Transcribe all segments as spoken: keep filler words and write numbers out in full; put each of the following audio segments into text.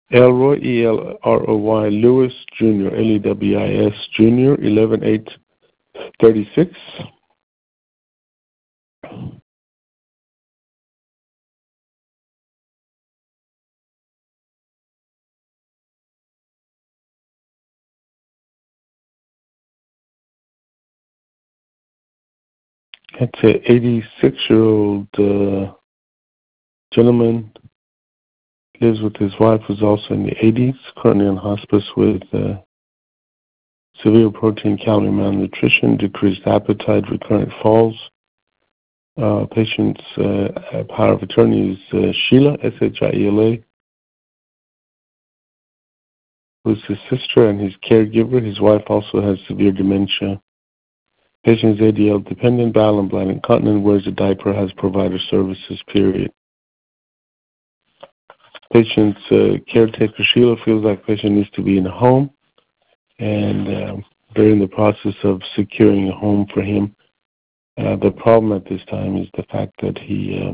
Elroy, E L R O Y, Lewis Junior, L E W I S Junior, eleven eight thirty-six. It's an eighty-six-year-old uh, gentleman, lives with his wife, who's also in the eighties, currently in hospice with uh, severe protein calorie malnutrition, decreased appetite, recurrent falls. Uh, patient's uh, power of attorney is uh, Sheila, S H I E L A, who's his sister and his caregiver. His wife also has severe dementia. Patient is A D L dependent, bowel and bladder incontinent, wears a diaper, has provider services, period. Patient's uh, caretaker, Sheila, feels like patient needs to be in a home, and um, they're in the process of securing a home for him. Uh, the problem at this time is the fact that he uh,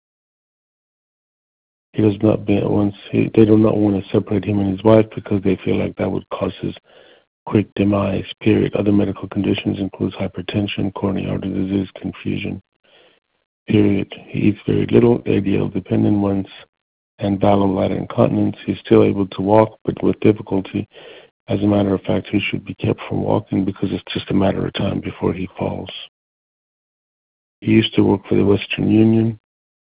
he does not be, once he, they do not want to separate him and his wife because they feel like that would cause his quick demise, period. Other medical conditions includes hypertension, coronary artery disease, confusion, period. He eats very little, A D L dependent once, and bowel and bladder incontinence. He's still able to walk, but with difficulty. As a matter of fact, he should be kept from walking because it's just a matter of time before he falls. He used to work for the Western Union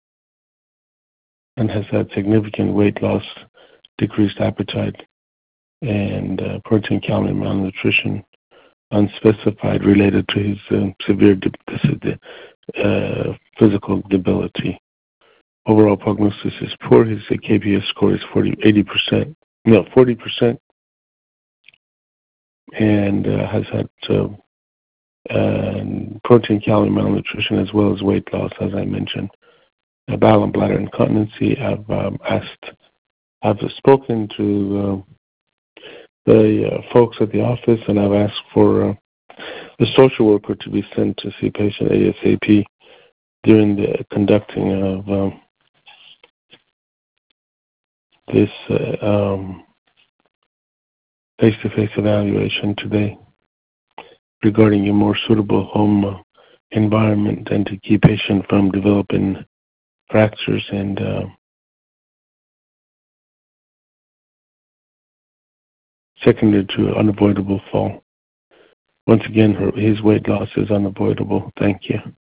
and has had significant weight loss, decreased appetite, and uh, protein calorie malnutrition, unspecified, related to his uh, severe de- uh, physical debility. Overall prognosis is poor. His K P S score is forty, eighty percent, no, forty percent, and uh, has had uh, uh, protein calorie malnutrition as well as weight loss, as I mentioned. Uh, bowel and bladder incontinency. I've um, asked, I've spoken to uh, the uh, folks at the office, and I've asked for uh, the social worker to be sent to see patient ASAP during the conducting of um, this uh, um, face-to-face evaluation today regarding a more suitable home uh, environment and to keep patient from developing fractures and uh, secondary to unavoidable fall. Once again, her, his weight loss is unavoidable. Thank you.